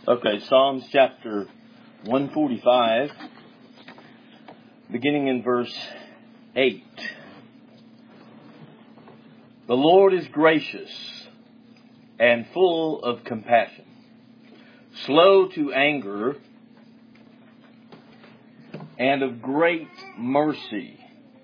Okay, Psalms chapter 145, beginning in verse 8. The Lord is gracious and full of compassion, slow to anger, and of great mercy.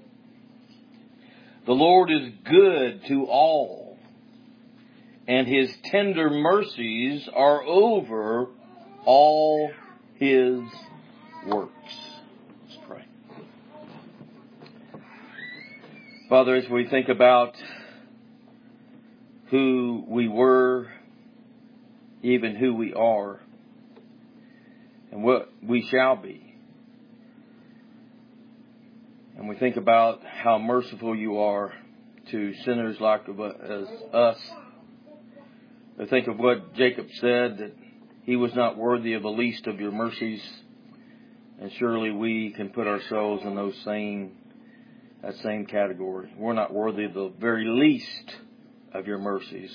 The Lord is good to all, and His tender mercies are over all His works. Let's pray. Father, as we think about who we were, even who we are, and what we shall be, and we think about how merciful you are to sinners like us, I think of what Jacob said, that he was not worthy of the least of your mercies. And surely we can put ourselves in that same category. We're not worthy of the very least of your mercies.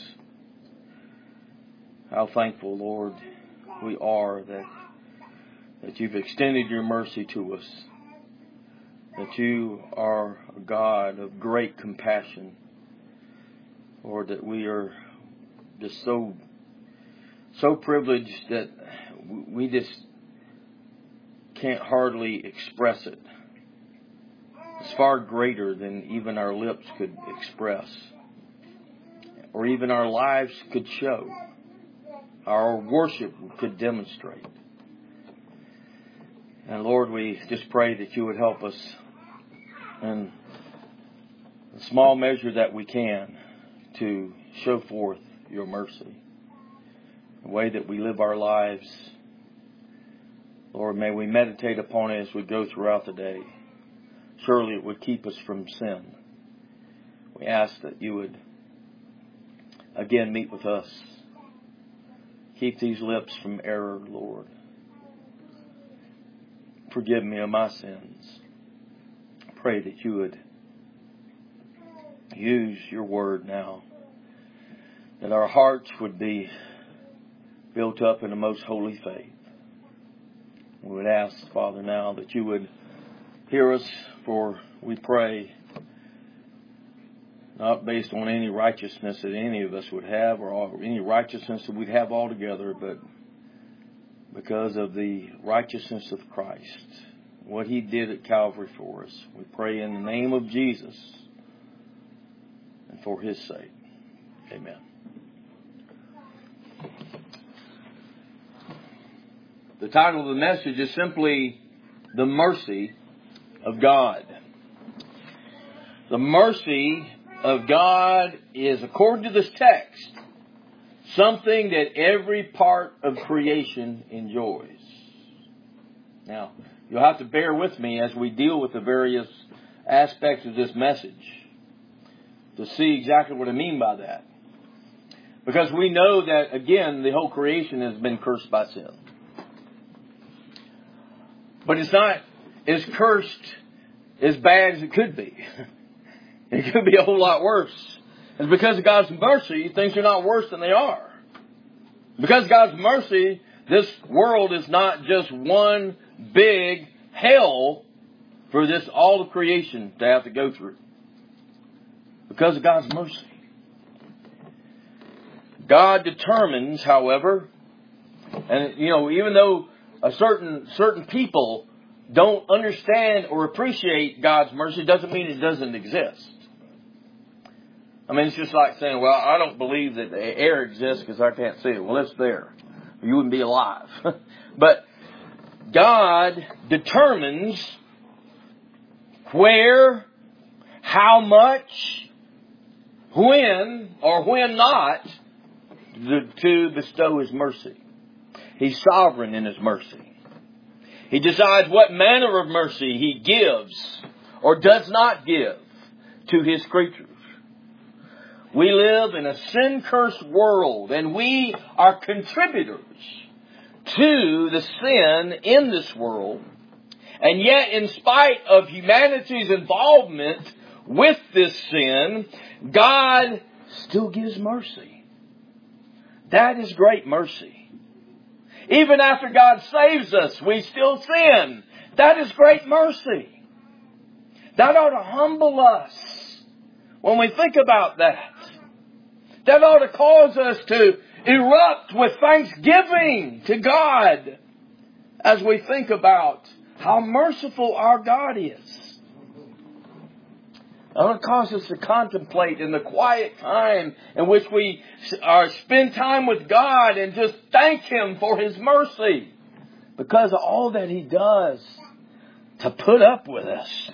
How thankful, Lord, we are that you've extended your mercy to us. That you are a God of great compassion. Lord, that we are just so privileged that we just can't hardly express it. It's far greater than even our lips could express, or even our lives could show, our worship could demonstrate. And Lord, we just pray that you would help us in the small measure that we can to show forth your mercy, the way that we live our lives. Lord, may we meditate upon it as we go throughout the day. Surely it would keep us from sin. We ask that you would again meet with us. Keep these lips from error, Lord. Forgive me of my sins. Pray that you would use your word now, that our hearts would be built up in the most holy faith. We would ask, Father, now that you would hear us, for we pray, not based on any righteousness that any of us would have, or any righteousness that we'd have altogether, but because of the righteousness of Christ, what He did at Calvary for us. We pray in the name of Jesus and for His sake. Amen. The title of the message is simply The Mercy of God. The mercy of God is, according to this text, something that every part of creation enjoys. Now, you'll have to bear with me as we deal with the various aspects of this message to see exactly what I mean by that. Because we know that, again, the whole creation has been cursed by sin. But it's not as cursed, as bad as it could be. It could be a whole lot worse. And because of God's mercy, things are not worse than they are. Because of God's mercy, this world is not just one big hell for all of creation to have to go through. Because of God's mercy. God determines, however, and even though certain people don't understand or appreciate God's mercy, doesn't mean it doesn't exist. I mean, it's just like saying, well, I don't believe that the air exists because I can't see it. Well, it's there. You wouldn't be alive. But God determines where, how much, when, or when not to bestow His mercy. He's sovereign in His mercy. He decides what manner of mercy He gives or does not give to His creatures. We live in a sin-cursed world, and we are contributors to the sin in this world. And yet, in spite of humanity's involvement with this sin, God still gives mercy. That is great mercy. Even after God saves us, we still sin. That is great mercy. That ought to humble us when we think about that. That ought to cause us to erupt with thanksgiving to God as we think about how merciful our God is. It ought to cause us to contemplate in the quiet time in which we spend time with God and just thank Him for His mercy because of all that He does to put up with us.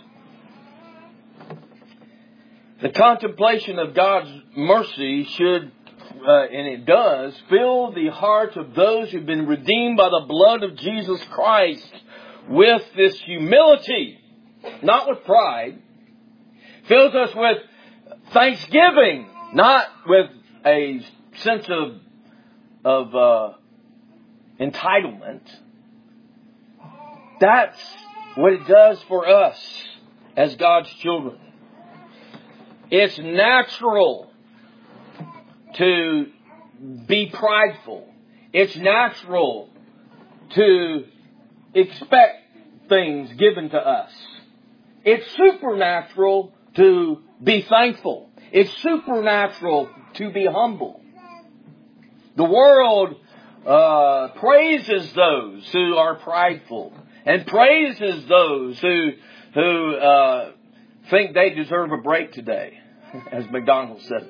The contemplation of God's mercy should, and it does, fill the hearts of those who've been redeemed by the blood of Jesus Christ with this humility, not with pride. Fills us with thanksgiving, not with a sense of entitlement. That's what it does for us as God's children. It's natural to be prideful. It's natural to expect things given to us. It's supernatural to be thankful. It's supernatural to be humble. The world praises those who are prideful and praises those who think they deserve a break today, as McDonald said.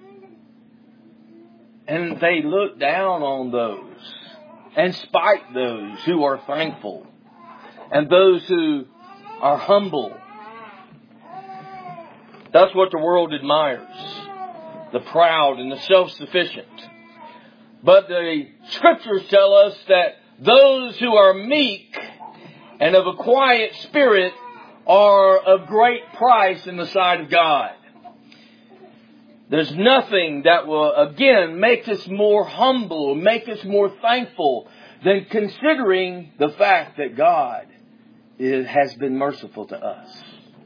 And they look down on those and spite those who are thankful and those who are humble. That's what the world admires. The proud and the self-sufficient. But the Scriptures tell us that those who are meek and of a quiet spirit are of great price in the sight of God. There's nothing that will, again, make us more humble, make us more thankful than considering the fact that God has been merciful to us.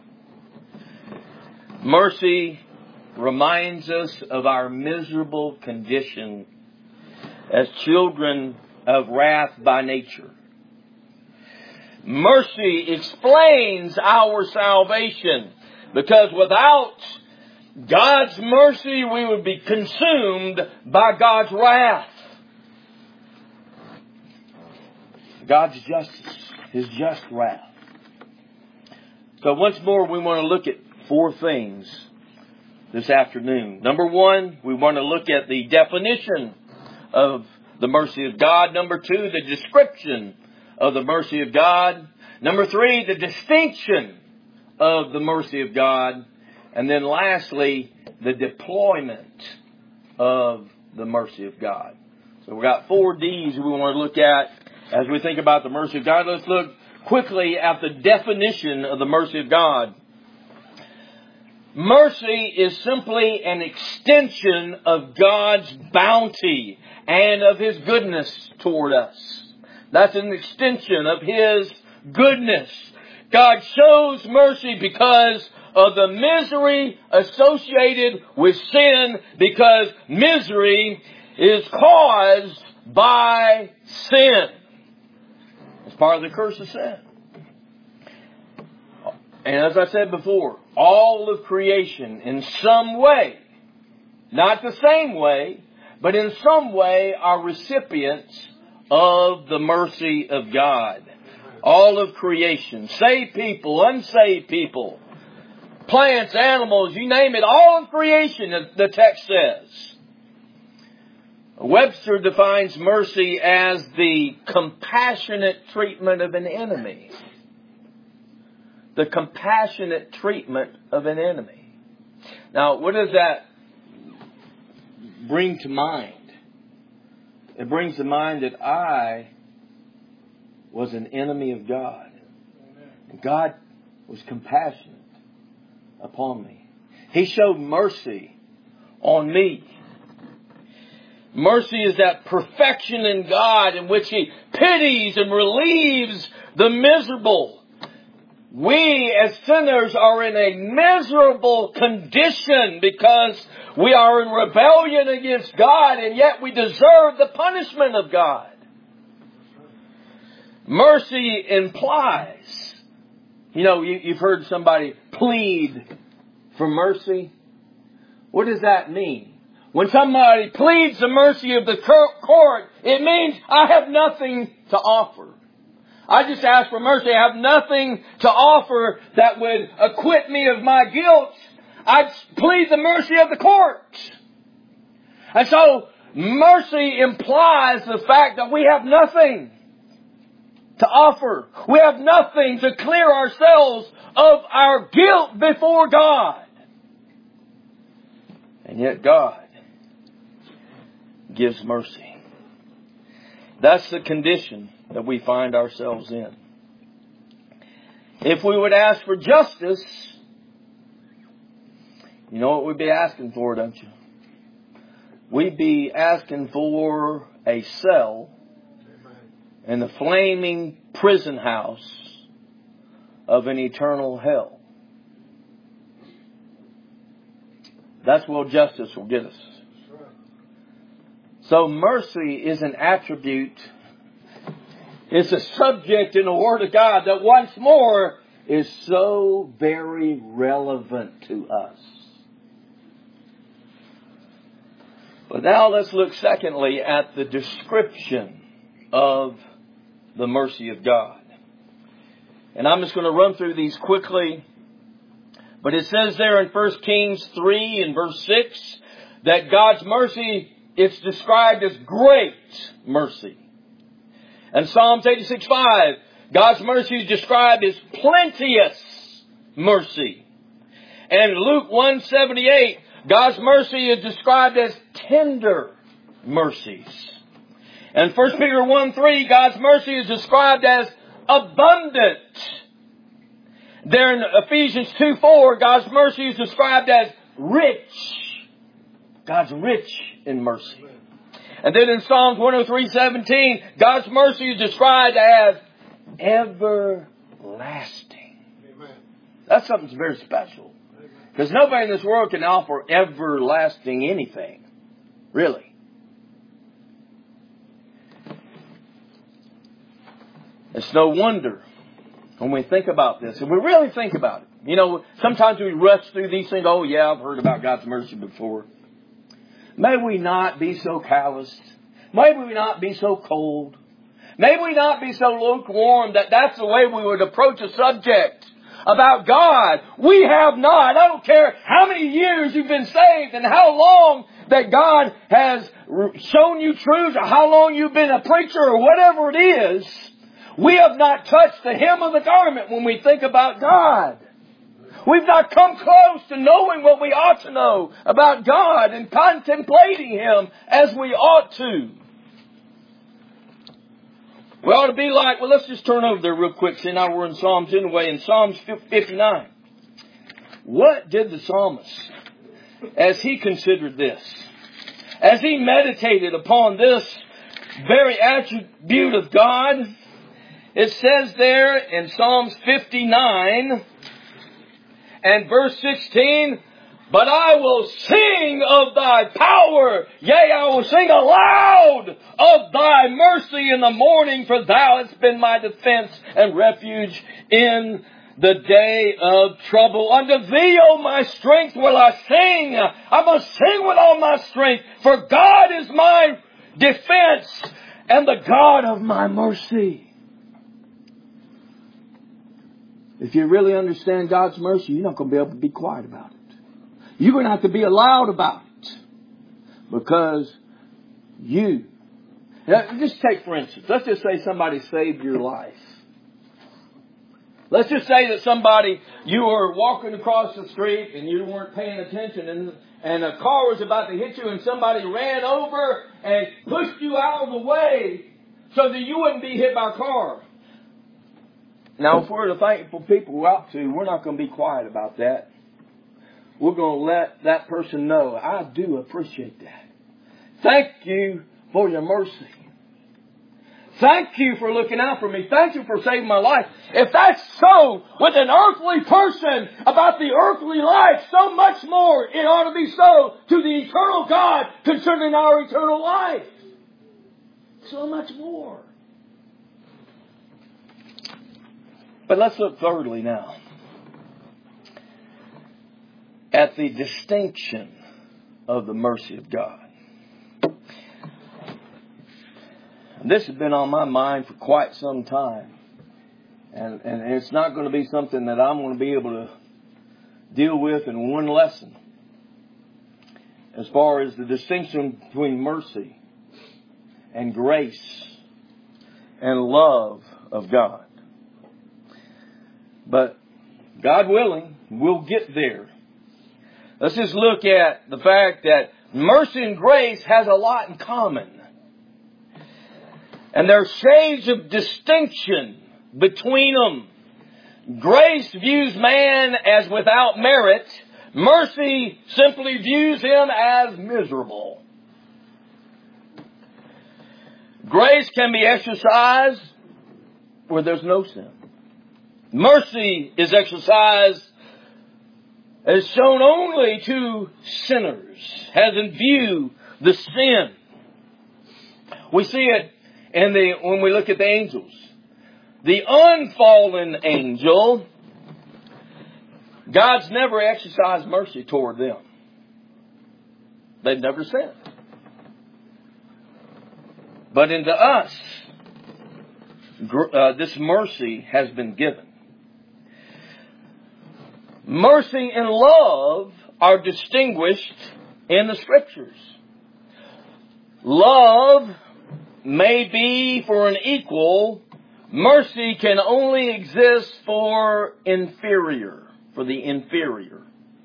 Mercy reminds us of our miserable condition as children of wrath by nature. Mercy explains our salvation, because without God's mercy, we would be consumed by God's wrath. God's justice, His just wrath. So once more, we want to look at 4 things this afternoon. Number 1, we want to look at the definition of the mercy of God. Number 2, the description of the mercy of God. Number 3, the distinction of the mercy of God. And then lastly, the deployment of the mercy of God. So we've got 4 D's we want to look at as we think about the mercy of God. Let's look quickly at the definition of the mercy of God. Mercy is simply an extension of God's bounty and of His goodness toward us. That's an extension of His goodness. God shows mercy because of the misery associated with sin, because misery is caused by sin. It's part of the curse of sin. And as I said before, all of creation in some way, not the same way, but in some way are recipients of the mercy of God. All of creation, saved people, unsaved people, plants, animals, you name it, all of creation, the text says. Webster defines mercy as the compassionate treatment of an enemy. The compassionate treatment of an enemy. Now, what does that bring to mind? It brings to mind that I was an enemy of God. And God was compassionate upon me. He showed mercy on me. Mercy is that perfection in God in which He pities and relieves the miserable. We as sinners are in a miserable condition because we are in rebellion against God, and yet we deserve the punishment of God. Mercy implies, you've heard somebody plead for mercy. What does that mean? When somebody pleads the mercy of the court, it means I have nothing to offer. I just ask for mercy. I have nothing to offer that would acquit me of my guilt. I plead the mercy of the court. And so, mercy implies the fact that we have nothing to offer. We have nothing to clear ourselves of our guilt before God. And yet God gives mercy. That's the condition that we find ourselves in. If we would ask for justice, you know what we'd be asking for, don't you? We'd be asking for a cell in the flaming prison house of an eternal hell. That's what justice will get us. So mercy is an attribute. It's a subject in the Word of God that once more is so very relevant to us. But now let's look secondly at the description of the mercy of God. And I'm just going to run through these quickly. But it says there in 1 Kings 3 and verse 6 that God's mercy, it's described as great mercy. And Psalms 86:5, God's mercy is described as plenteous mercy. And Luke 1:78, God's mercy is described as tender mercies. And 1 Peter 1:3, God's mercy is described as abundant. There in Ephesians 2:4, God's mercy is described as rich. God's rich in mercy. And then in Psalms 103:17, God's mercy is described as everlasting. That's something that's very special. Because nobody in this world can offer everlasting anything. Really. It's no wonder when we think about this, and we really think about it. Sometimes we rush through these things. Oh yeah, I've heard about God's mercy before. May we not be so calloused. May we not be so cold. May we not be so lukewarm that that's the way we would approach a subject about God. We have not. I don't care how many years you've been saved and how long that God has shown you truths or how long you've been a preacher or whatever it is. We have not touched the hem of the garment when we think about God. We've not come close to knowing what we ought to know about God and contemplating Him as we ought to. We ought to be like, let's just turn over there real quick. See, now we're in Psalms anyway. In Psalms 59. What did the psalmist, as he considered this, as he meditated upon this very attribute of God, it says there in Psalms 59 and verse 16, but I will sing of thy power. Yea, I will sing aloud of thy mercy in the morning, for thou hast been my defense and refuge in the day of trouble. Unto thee, O my strength, will I sing. I must sing with all my strength, for God is my defense and the God of my mercy. If you really understand God's mercy, you're not going to be able to be quiet about it. You're going to have to be loud about it. Because just take for instance, let's just say somebody saved your life. Let's just say that you were walking across the street and you weren't paying attention and a car was about to hit you and somebody ran over and pushed you out of the way so that you wouldn't be hit by a car. Now, if we're the thankful people we're out to, we're not going to be quiet about that. We're going to let that person know, I do appreciate that. Thank you for your mercy. Thank you for looking out for me. Thank you for saving my life. If that's so with an earthly person about the earthly life, so much more it ought to be so to the eternal God concerning our eternal life. So much more. But let's look thirdly now at the distinction of the mercy of God. This has been on my mind for quite some time. And it's not going to be something that I'm going to be able to deal with in one lesson. As far as the distinction between mercy and grace and love of God. But God willing, we'll get there. Let's just look at the fact that mercy and grace has a lot in common. And there's shades of distinction between them. Grace views man as without merit. Mercy simply views him as miserable. Grace can be exercised where there's no sin. Mercy is exercised as shown only to sinners, has in view the sin. We see it when we look at the angels. The unfallen angel, God's never exercised mercy toward them. They've never sinned. But into us, this mercy has been given. Mercy and love are distinguished in the Scriptures. Love may be for an equal. Mercy can only exist for the inferior.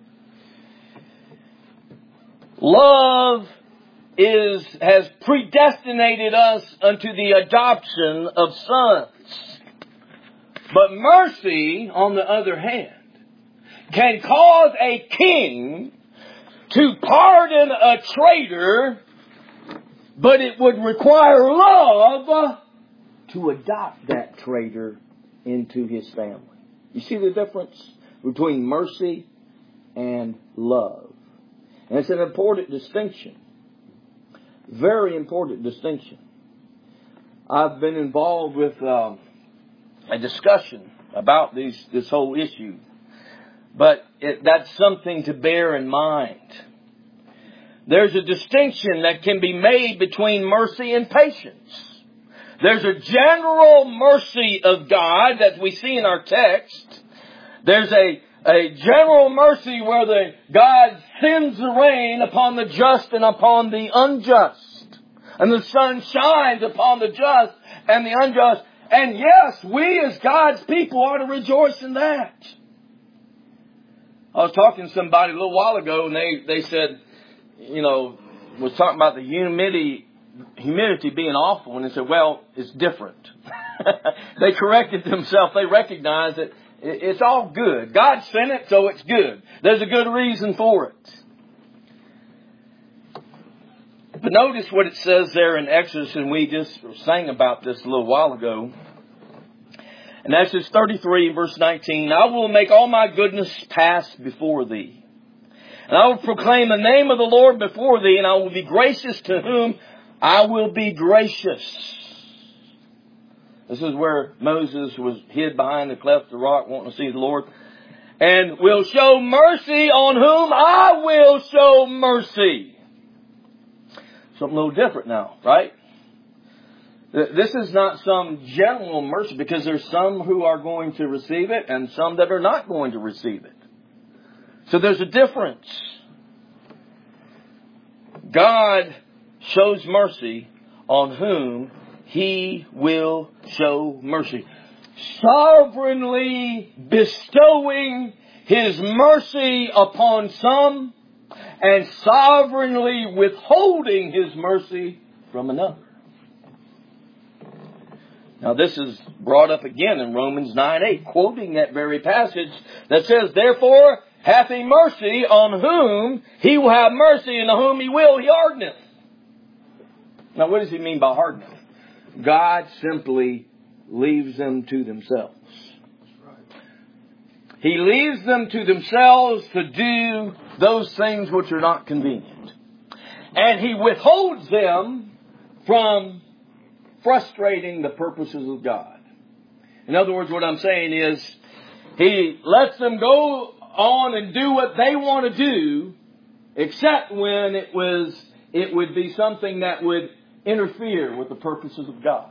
Love has predestinated us unto the adoption of sons. But mercy, on the other hand, can cause a king to pardon a traitor, but it would require love to adopt that traitor into his family. You see the difference between mercy and love? And it's an important distinction. Very important distinction. I've been involved with a discussion about this whole issue. But that's something to bear in mind. There's a distinction that can be made between mercy and patience. There's a general mercy of God that we see in our text. There's a general mercy where God sends the rain upon the just and upon the unjust. And the sun shines upon the just and the unjust. And yes, we as God's people ought to rejoice in that. I was talking to somebody a little while ago, and they said, was talking about the humidity being awful, and they said, well, it's different. They corrected themselves. They recognized that it's all good. God sent it, so it's good. There's a good reason for it. But notice what it says there in Exodus, and we just sang about this a little while ago. In Exodus 33, verse 19, I will make all my goodness pass before thee. And I will proclaim the name of the Lord before thee, and I will be gracious to whom I will be gracious. This is where Moses was hid behind the cleft of the rock, wanting to see the Lord. And will show mercy on whom I will show mercy. Something a little different now, right? This is not some general mercy, because there's some who are going to receive it and some that are not going to receive it. So there's a difference. God shows mercy on whom He will show mercy. Sovereignly bestowing His mercy upon some and sovereignly withholding His mercy from another. Now this is brought up again in Romans 9:8, quoting that very passage that says, therefore hath He mercy on whom He will have mercy, and on whom He will, He hardeneth. Now what does He mean by hardeneth? God simply leaves them to themselves. He leaves them to themselves to do those things which are not convenient. And He withholds them from frustrating the purposes of God. In other words, what I'm saying is, He lets them go on and do what they want to do, except when it would be something that would interfere with the purposes of God.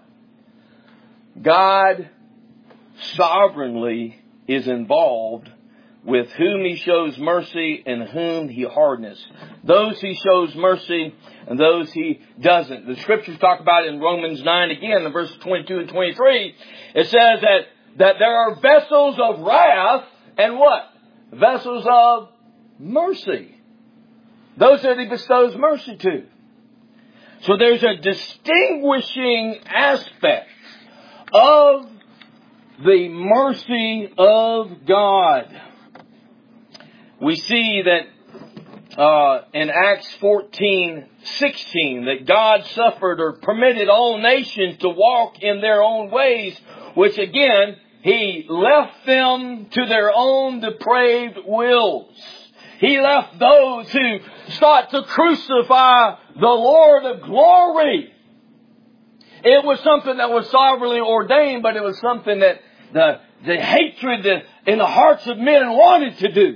God sovereignly is involved with whom He shows mercy and whom He hardens. Those He shows mercy and those He doesn't. The Scriptures talk about it in Romans 9 again, in verses 22 and 23. It says that there are vessels of wrath and what? Vessels of mercy. Those that He bestows mercy to. So there's a distinguishing aspect of the mercy of God. We see that in Acts 14:16 that God suffered or permitted all nations to walk in their own ways, which again, He left them to their own depraved wills. He left those who sought to crucify the Lord of glory. It was something that was sovereignly ordained, but it was something that the hatred in the hearts of men wanted to do.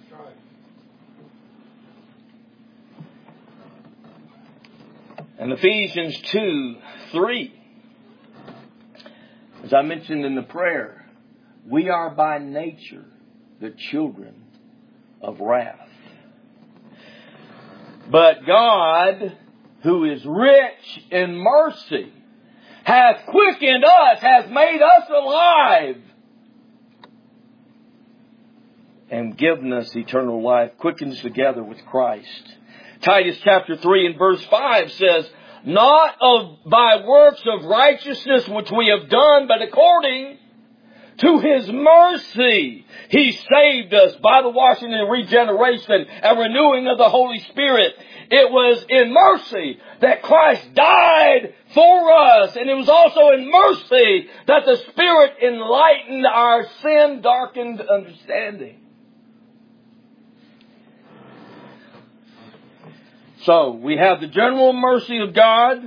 And Ephesians 2:3, as I mentioned in the prayer, we are by nature the children of wrath. But God, who is rich in mercy, hath quickened us, has made us alive, and given us eternal life, quickened us together with Christ. Titus chapter 3 and verse 5 says, not by works of righteousness which we have done, but according to His mercy, He saved us by the washing and regeneration and renewing of the Holy Spirit. It was in mercy that Christ died for us. And it was also in mercy that the Spirit enlightened our sin-darkened understanding. So, we have the general mercy of God,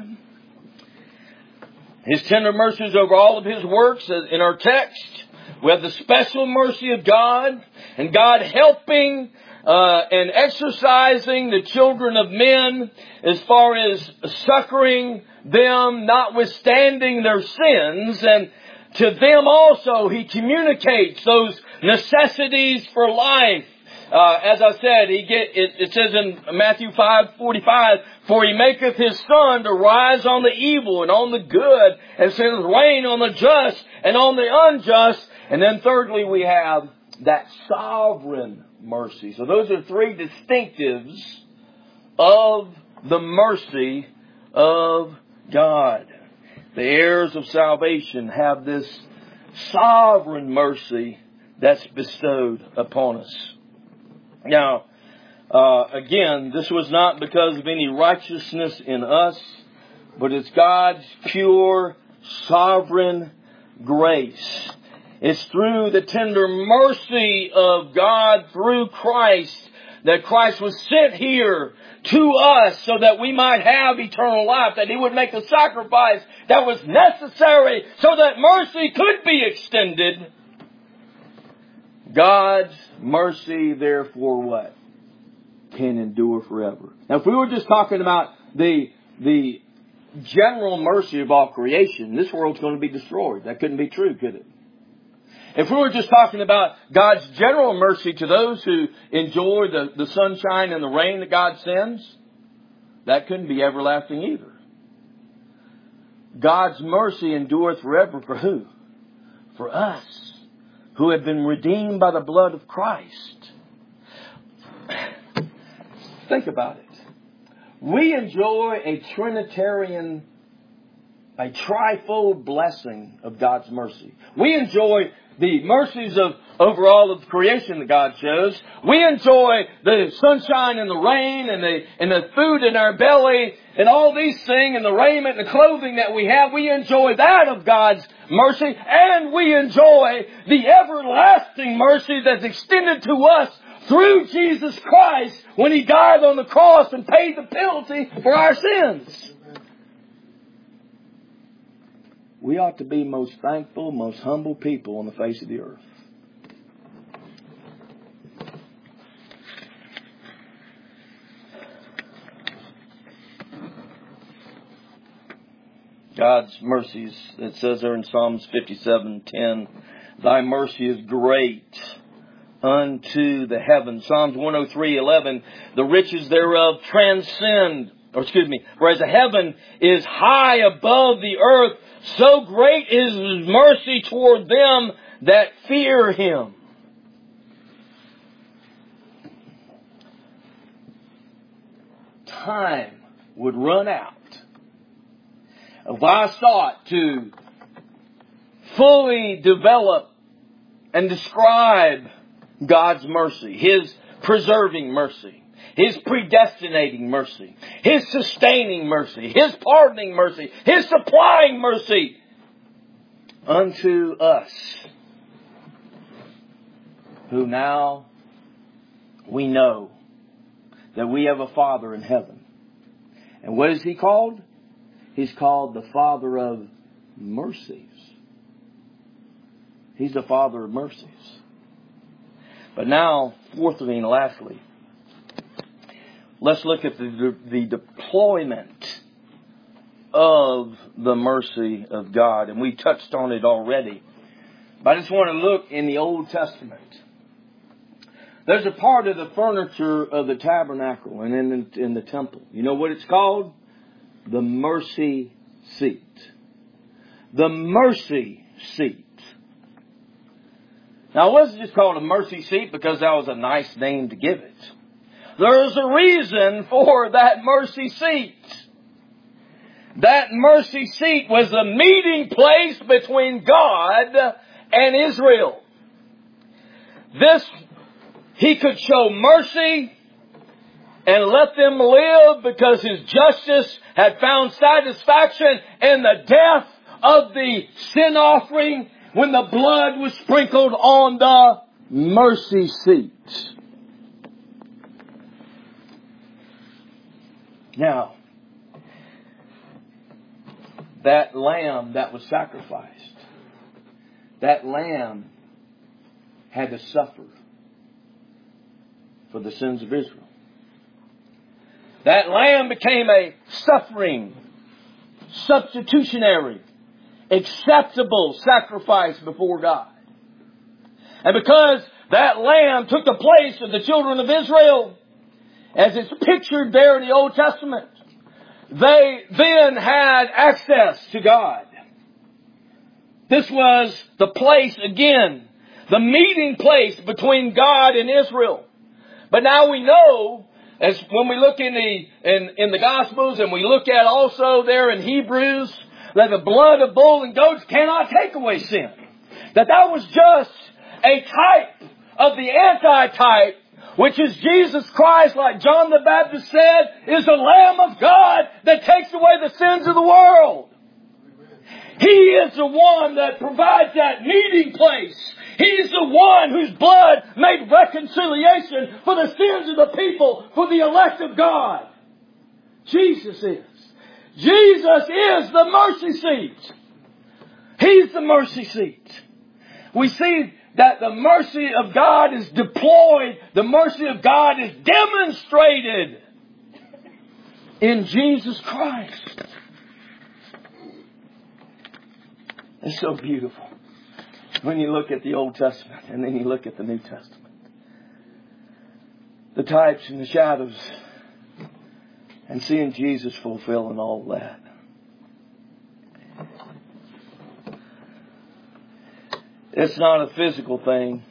His tender mercies over all of His works in our text. We have the special mercy of God, and God helping and exercising the children of men as far as succoring them, notwithstanding their sins. And to them also He communicates those necessities for life. As I said, it says in Matthew 5:45, for He maketh His sun to rise on the evil and on the good, and sendeth rain on the just and on the unjust. And then thirdly, we have that sovereign mercy. So those are three distinctives of the mercy of God. The heirs of salvation have this sovereign mercy that's bestowed upon us. Now, again, this was not because of any righteousness in us, but it's God's pure, sovereign grace. It's through the tender mercy of God through Christ that Christ was sent here to us so that we might have eternal life, that He would make the sacrifice that was necessary so that mercy could be extended. God's mercy, therefore, what? Can endure forever. Now, if we were just talking about the general mercy of all creation, this world's going to be destroyed. That couldn't be true, could it? If we were just talking about God's general mercy to those who enjoy the sunshine and the rain that God sends, that couldn't be everlasting either. God's mercy endureth forever for who? For us, who have been redeemed by the blood of Christ. Think about it. We enjoy a Trinitarian, a trifold blessing of God's mercy. We enjoy the mercies of over all of creation that God shows. We enjoy the sunshine and the rain and the food in our belly and all these things and the raiment and the clothing that we have. We enjoy that of God's mercy, and we enjoy the everlasting mercy that's extended to us through Jesus Christ when He died on the cross and paid the penalty for our sins. we ought to be most thankful, most humble people on the face of the earth. God's mercies, it says there in Psalms 57:10, Thy mercy is great unto the heavens. Psalms 103:11, the riches thereof whereas the heaven is high above the earth, so great is His mercy toward them that fear Him. Time would run out if I sought to fully develop and describe God's mercy, His preserving mercy, His predestinating mercy, His sustaining mercy, His pardoning mercy, His supplying mercy unto us, who now we know that we have a Father in heaven. And what is He called? He's called the Father of mercies. He's the Father of mercies. But now, fourthly and lastly, let's look at the deployment of the mercy of God. And we touched on it already. But I just want to look in the Old Testament. There's a part of the furniture of the tabernacle and in the temple. You know what it's called? The mercy seat. The mercy seat. Now, it wasn't just called a mercy seat because that was a nice name to give it. There's a reason for that mercy seat. That mercy seat was the meeting place between God and Israel. He could show mercy and let them live because His justice had found satisfaction in the death of the sin offering when the blood was sprinkled on the mercy seat. Now, that lamb that was sacrificed, that lamb had to suffer for the sins of Israel. That lamb became a suffering, substitutionary, acceptable sacrifice before God. And because that lamb took the place of the children of Israel, as it's pictured there in the Old Testament, they then had access to God. This was the place again, the meeting place between God and Israel. But now we know, as when we look in the Gospels and we look at also there in Hebrews, that the blood of bulls and goats cannot take away sin. That was just a type of the anti-type, which is Jesus Christ, like John the Baptist said, is the Lamb of God that takes away the sins of the world. He is the one that provides that meeting place. He's the one whose blood made reconciliation for the sins of the people, for the elect of God. Jesus is. Jesus is the mercy seat. He's the mercy seat. We see that the mercy of God is deployed. The mercy of God is demonstrated in Jesus Christ. It's so beautiful when you look at the Old Testament and then you look at the New Testament. The types and the shadows, and seeing Jesus fulfilling all that. It's not a physical thing.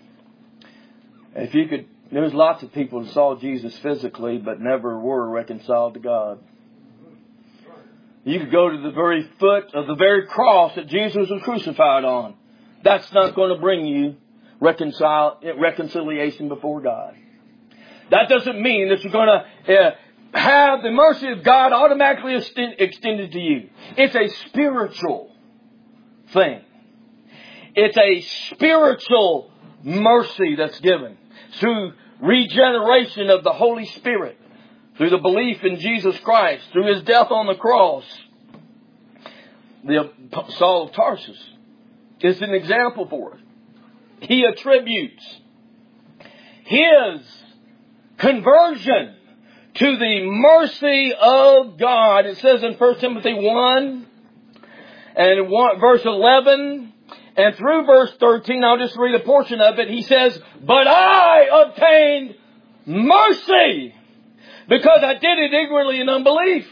There's lots of people who saw Jesus physically but never were reconciled to God. You could go to the very foot of the very cross that Jesus was crucified on. That's not going to bring you reconciliation before God. That doesn't mean that you're going to have the mercy of God automatically extended to you. It's a spiritual thing. It's a spiritual mercy that's given through regeneration of the Holy Spirit, through the belief in Jesus Christ, through His death on the cross. Saul of Tarsus is an example for it. He attributes his conversion to the mercy of God. It says in 1 Timothy 1 and verse 11 and through verse 13, I'll just read a portion of it. He says, "But I obtained mercy because I did it ignorantly in unbelief."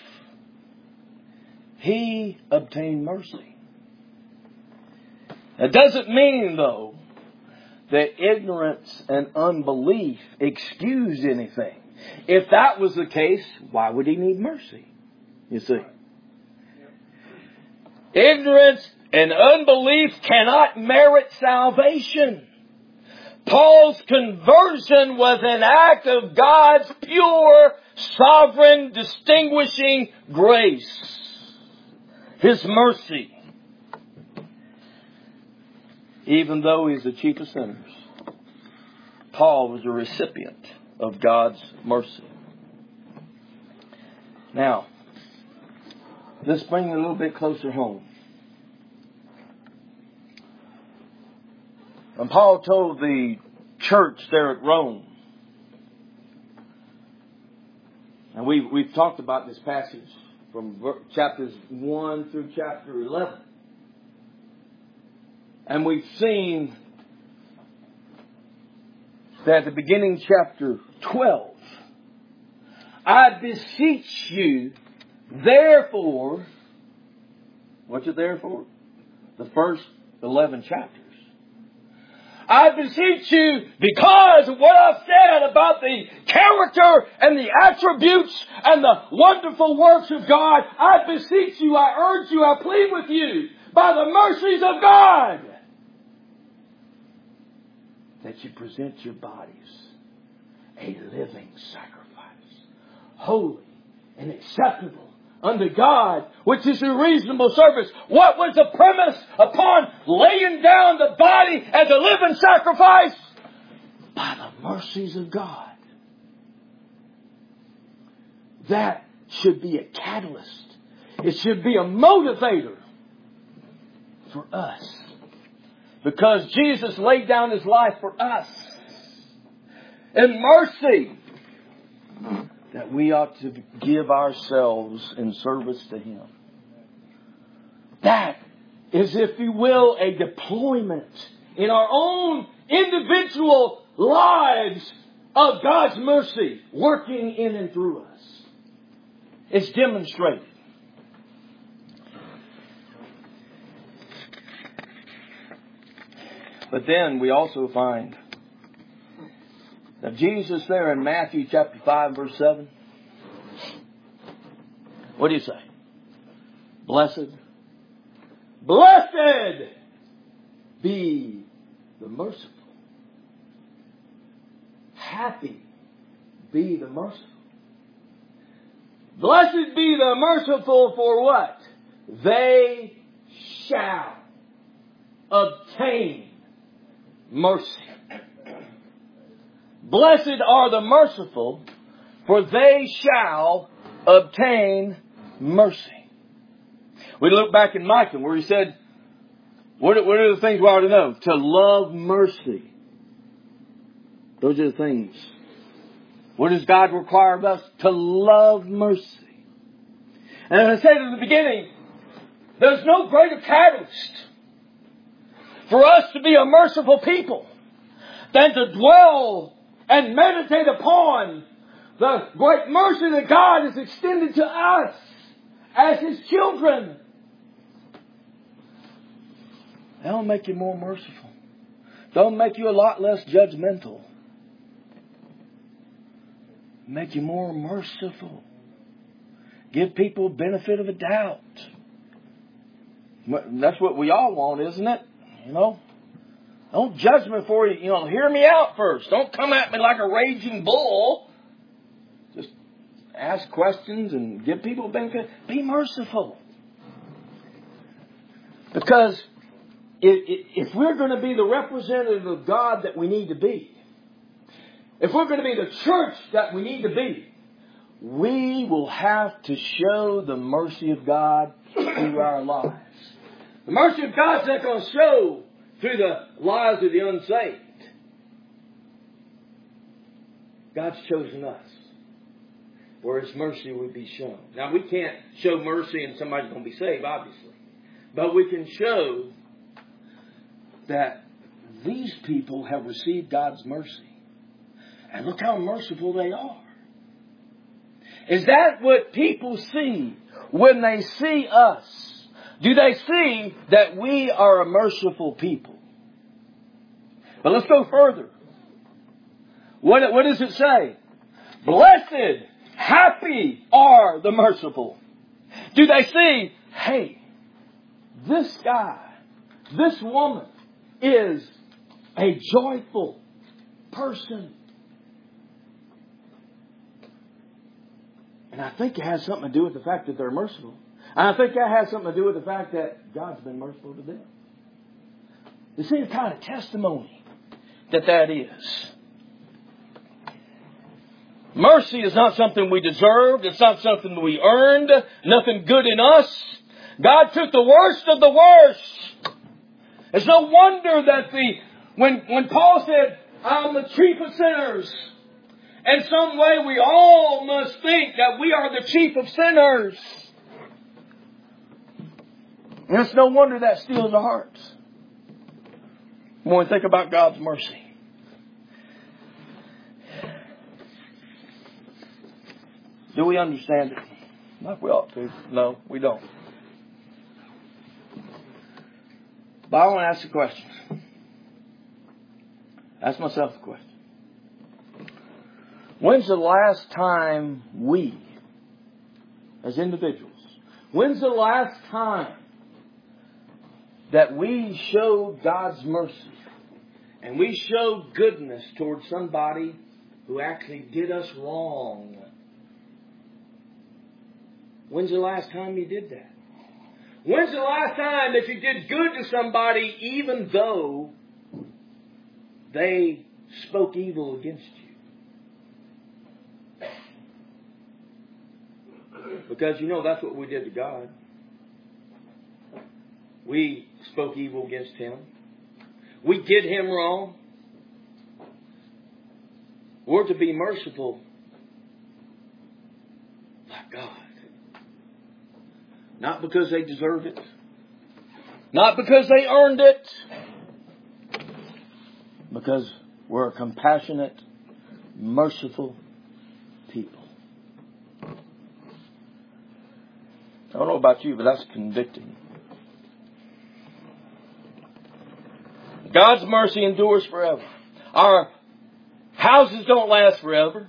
He obtained mercy. That doesn't mean, though, that ignorance and unbelief excused anything. If that was the case, why would he need mercy? You see. Ignorance and unbelief cannot merit salvation. Paul's conversion was an act of God's pure, sovereign, distinguishing grace. His mercy. Even though he's the chief of sinners, Paul was a recipient of God's mercy. Now, let's bring it a little bit closer home. When Paul told the church there at Rome, and we've talked about this passage from chapters 1 through chapter 11. And we've seen that at the beginning chapter 12, "I beseech you, therefore," what's it there for? The first 11 chapters. "I beseech you because of what I've said about the character and the attributes and the wonderful works of God. I beseech you, I urge you, I plead with you by the mercies of God that you present your bodies a living sacrifice, holy and acceptable unto God, which is a reasonable service." What was the premise upon laying down the body as a living sacrifice? By the mercies of God. That should be a catalyst. It should be a motivator for us. Because Jesus laid down His life for us. In mercy, that we ought to give ourselves in service to Him. That is, if you will, a deployment in our own individual lives of God's mercy working in and through us. It's demonstrated. But then we also find that Jesus there in Matthew chapter 5 verse 7. What do you say? Blessed be the merciful. Happy be the merciful. Blessed be the merciful, for what? They shall obtain mercy. Blessed are the merciful, for they shall obtain mercy. We look back in Micah where he said, what are the things we ought to know? To love mercy. Those are the things. What does God require of us? To love mercy. And as I said in the beginning, there's no greater catalyst for us to be a merciful people than to dwell and meditate upon the great mercy that God has extended to us as His children. That'll make you more merciful. That'll make you a lot less judgmental. Make you more merciful. Give people benefit of a doubt. That's what we all want, isn't it? You know? Don't judge me before you hear me out first. Don't come at me like a raging bull. Just ask questions and give people benefit. Be merciful. Because if we're going to be the representative of God that we need to be, if we're going to be the church that we need to be, we will have to show the mercy of God through our lives. The mercy of God's not going to show through the lives of the unsaved. God's chosen us where His mercy would be shown. Now, we can't show mercy and somebody's going to be saved, obviously. But we can show that these people have received God's mercy. And look how merciful they are. Is that what people see when they see us? Do they see that we are a merciful people? But let's go further. What does it say? Blessed, happy are the merciful. Do they see, hey, this guy, this woman is a joyful person? And I think it has something to do with the fact that they're merciful. And I think that has something to do with the fact that God's been merciful to them. You see the kind of testimony that is. Mercy is not something we deserved. It's not something that we earned. Nothing good in us. God took the worst of the worst. It's no wonder that when Paul said, I'm the chief of sinners, in some way we all must think that we are the chief of sinners. And it's no wonder that steals our hearts when we think about God's mercy. Do we understand it like we ought to? No, we don't. But I want to ask a question. Ask myself a question. When's the last time we, as individuals, when's the last time that we showed God's mercy and we showed goodness towards somebody who actually did us wrong? When's the last time you did that? When's the last time that you did good to somebody even though they spoke evil against you? Because that's what we did to God. We spoke evil against Him. We did Him wrong. We're to be merciful like God. Not because they deserve it. Not because they earned it. Because we're a compassionate, merciful people. I don't know about you, but that's convicting. God's mercy endures forever. Our houses don't last forever.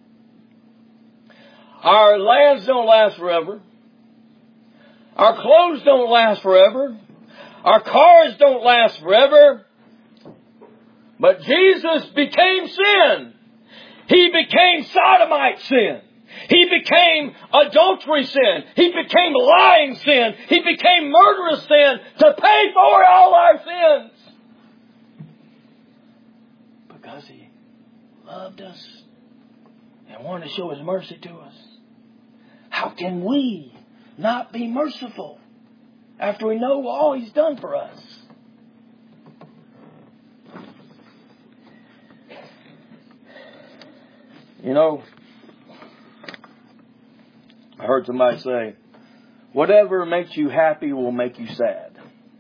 Our lands don't last forever. Our clothes don't last forever. Our cars don't last forever. But Jesus became sin. He became sodomite sin. He became adultery sin. He became lying sin. He became murderous sin to pay for all our sins. Because He loved us and wanted to show His mercy to us. How can we not be merciful after we know all He's done for us? I heard somebody say, whatever makes you happy will make you sad.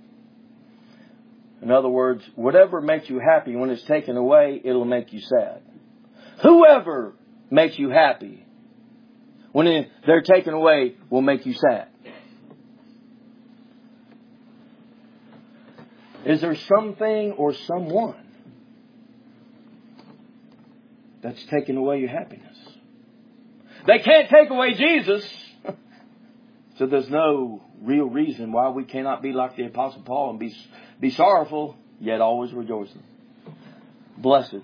In other words, whatever makes you happy, when it's taken away, it'll make you sad. Whoever makes you happy, when they're taken away, will make you sad. Is there something or someone that's taken away your happiness? They can't take away Jesus. So there's no real reason why we cannot be like the Apostle Paul and be sorrowful, yet always rejoicing. Blessed.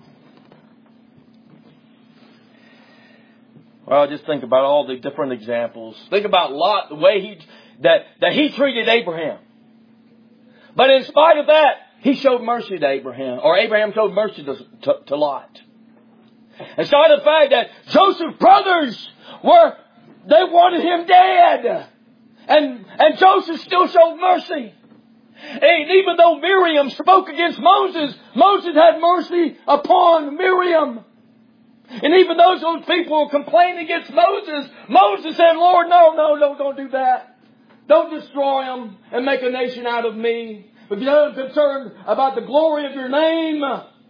Well, just think about all the different examples. Think about Lot, the way that he treated Abraham. But in spite of that, he showed mercy to Abraham, or Abraham showed mercy to Lot. In spite of the fact that Joseph's brothers they wanted him dead. And Joseph still showed mercy. And even though Miriam spoke against Moses, Moses had mercy upon Miriam. And even though those people were complaining against Moses, Moses said, Lord, no, don't do that. Don't destroy them and make a nation out of me. If you're concerned about the glory of your name.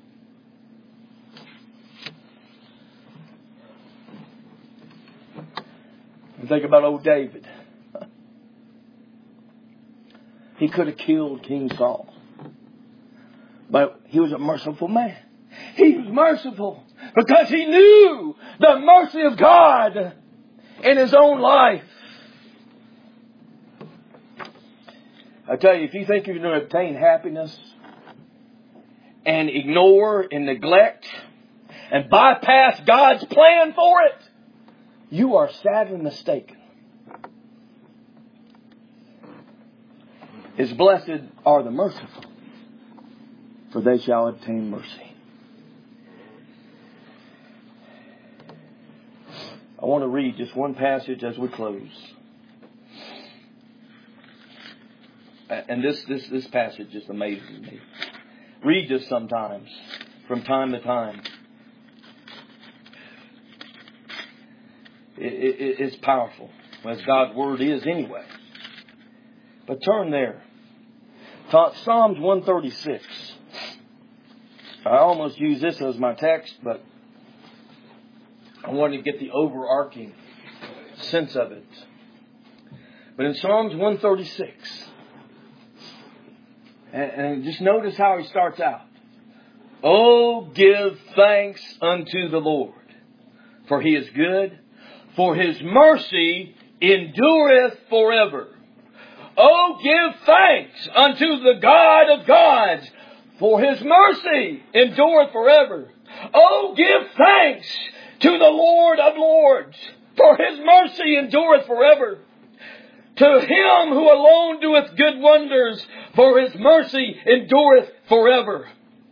And think about old David. He could have killed King Saul. But he was a merciful man. He was merciful because he knew the mercy of God in his own life. I tell you, if you think you're going to obtain happiness and ignore and neglect and bypass God's plan for it, you are sadly mistaken. As blessed are the merciful, for they shall obtain mercy. I want to read just one passage as we close. And this passage just amazes me. Read this sometimes, from time to time. It's powerful, as God's Word is anyway. But turn there. Psalms 136. I almost use this as my text, but I wanted to get the overarching sense of it. But in Psalms 136, and just notice how he starts out. Oh, give thanks unto the Lord, for He is good, for His mercy endureth forever. Oh, give thanks unto the God of gods, for His mercy endureth forever. Oh, give thanks to the Lord of lords, for His mercy endureth forever. To Him who alone doeth good wonders, for His mercy endureth forever.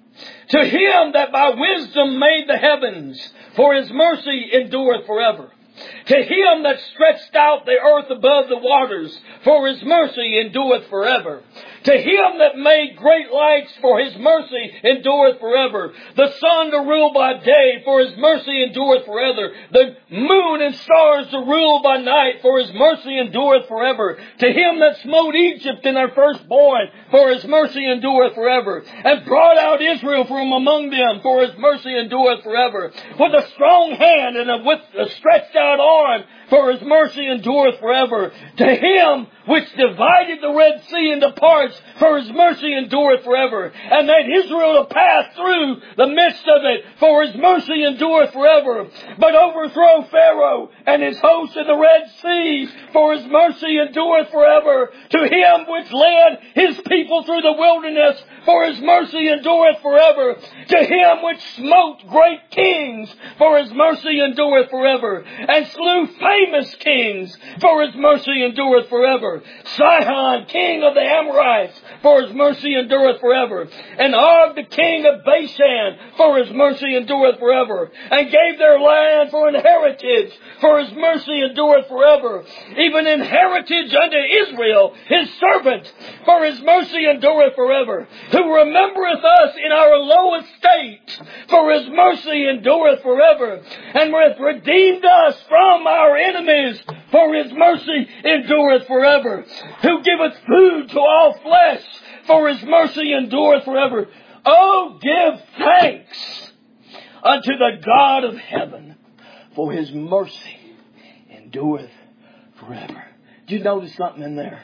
To Him that by wisdom made the heavens, for His mercy endureth forever. To Him that stretched out the earth above the waters, for His mercy endureth forever. To Him that made great lights, for His mercy endureth forever. The sun to rule by day, for His mercy endureth forever. The moon and stars to rule by night, for His mercy endureth forever. To Him that smote Egypt in their firstborn, for His mercy endureth forever. And brought out Israel from among them, for His mercy endureth forever. With a strong hand and with a stretched out arm, for His mercy endureth forever. To Him which divided the Red Sea into parts, for His mercy endureth forever. And made Israel to pass through the midst of it, for His mercy endureth forever. But overthrow Pharaoh and his host in the Red Sea, for His mercy endureth forever. To Him which led His people through the wilderness, for His mercy endureth forever. To Him which smote great kings, for His mercy endureth forever. And slew famous kings, for His mercy endureth forever. Sihon, king of the Amorites, for His mercy endureth forever. And Og, the king of Bashan, for His mercy endureth forever. And gave their land for an heritage, for His mercy endureth forever. Even in heritage unto Israel, His servant, for His mercy endureth forever. Who remembereth us in our low estate, for His mercy endureth forever. And hath redeemed us from our enemies, for His mercy endureth forever. Who giveth food to all flesh, for His mercy endureth forever. Oh, give thanks unto the God of heaven, for His mercy endureth forever. Did you notice something in there?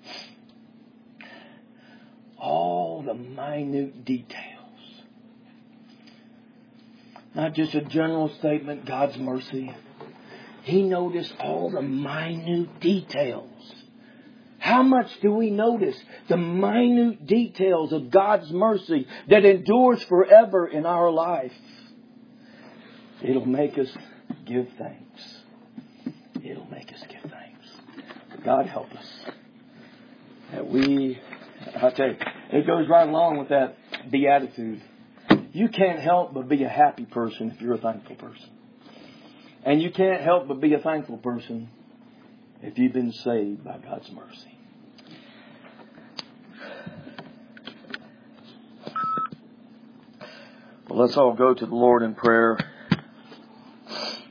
All the minute details. Not just a general statement, God's mercy. He noticed all the minute details. How much do we notice the minute details of God's mercy that endures forever in our life? It'll make us give thanks. It'll make us give thanks. God help us. That I tell you, it goes right along with that beatitude. You can't help but be a happy person if you're a thankful person. And you can't help but be a thankful person if you've been saved by God's mercy. Well, let's all go to the Lord in prayer.